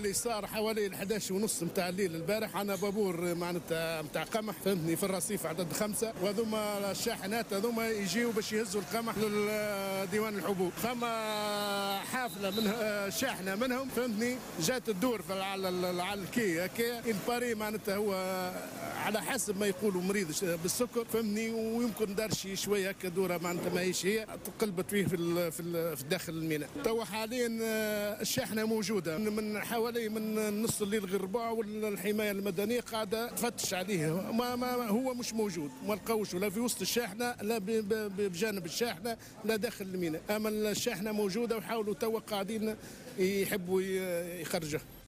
اللي صار حوالي 11:30 نتاع الليل البارح، انا بابور معناتها نتاع قمح فهمتني في الرصيف عدد 5، وهذوما الشاحنات هذوما يجيو باش يهزوا القمح لديوان الحبوب. فما حافله من شاحنه منهم فهمتني جات تدور على الكي هكا الباري معناتها هو على حسب ما يقولوا مريض بالسكر فهمني، ويمكن دار شويه هكا دوره معناتها ماهيش هي تقلبت فيه في داخل الميناء. توا حاليا الشاحنه موجوده من حوالي من نص الليل غير ربع، والحمايه المدنيه قاعده تفتش عليه. ما هو مش موجود، ما لقاوش ولا في وسط الشاحنه لا بجانب الشاحنه لا داخل الميناء. اما الشاحنه موجوده وحاولوا توا قاعدين يحبوا يخرجوها.